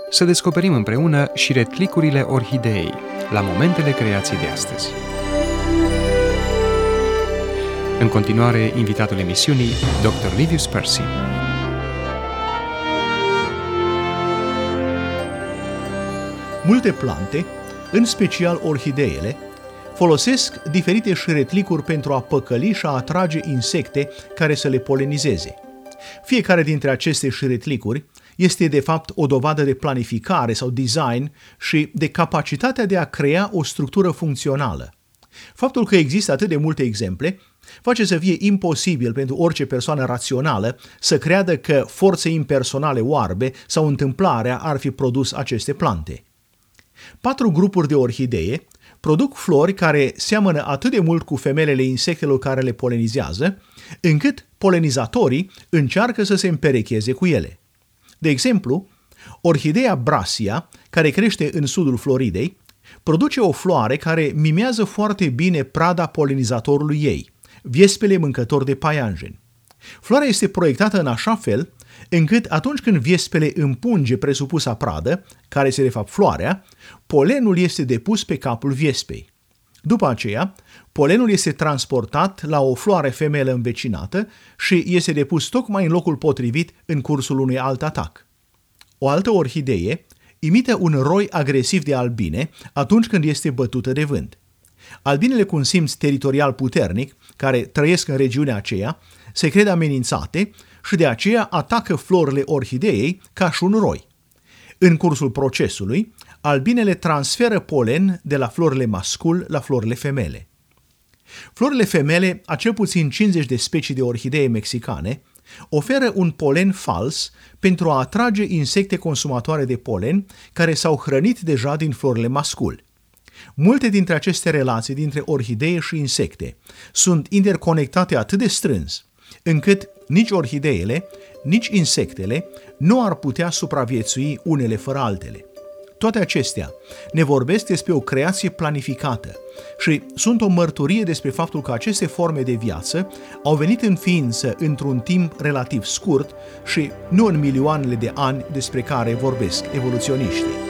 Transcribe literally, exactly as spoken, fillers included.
să descoperim împreună șiretlicurile orhideei, la momentele creației de astăzi. În continuare, invitatul emisiunii, doctor Livius Percy. Multe plante, în special orhideele, folosesc diferite șiretlicuri pentru a păcăli și a atrage insecte care să le polenizeze. Fiecare dintre aceste șiretlicuri este de fapt o dovadă de planificare sau design și de capacitatea de a crea o structură funcțională. Faptul că există atât de multe exemple face să fie imposibil pentru orice persoană rațională să creadă că forțe impersonale oarbe sau întâmplarea ar fi produs aceste plante. Patru grupuri de orhidee produc flori care seamănă atât de mult cu femelele insectelor care le polenizează, încât polenizatorii încearcă să se împerecheze cu ele. De exemplu, orhideea Brasia, care crește în sudul Floridei, produce o floare care mimează foarte bine prada polenizatorului ei, viespele mâncător de paianjeni. Floarea este proiectată în așa fel încât atunci când viespele împunge presupusa pradă, care este de fapt floarea, polenul este depus pe capul viespei. După aceea, polenul este transportat la o floare femelă învecinată și este depus tocmai în locul potrivit în cursul unui alt atac. O altă orhidee imită un roi agresiv de albine atunci când este bătută de vânt. Albinele cu un simț teritorial puternic, care trăiesc în regiunea aceea, se cred amenințate și de aceea atacă florile orhideei ca și un roi. În cursul procesului, albinele transferă polen de la florile mascul la florile femele. Florile femele, a cel puțin cincizeci de specii de orhidee mexicane, oferă un polen fals pentru a atrage insecte consumatoare de polen care s-au hrănit deja din florile mascul. Multe dintre aceste relații dintre orhidee și insecte sunt interconectate atât de strâns, încât nici orhideele, nici insectele nu ar putea supraviețui unele fără altele. Toate acestea ne vorbesc despre o creație planificată și sunt o mărturie despre faptul că aceste forme de viață au venit în ființă într-un timp relativ scurt și nu în milioanele de ani despre care vorbesc evoluționiștii.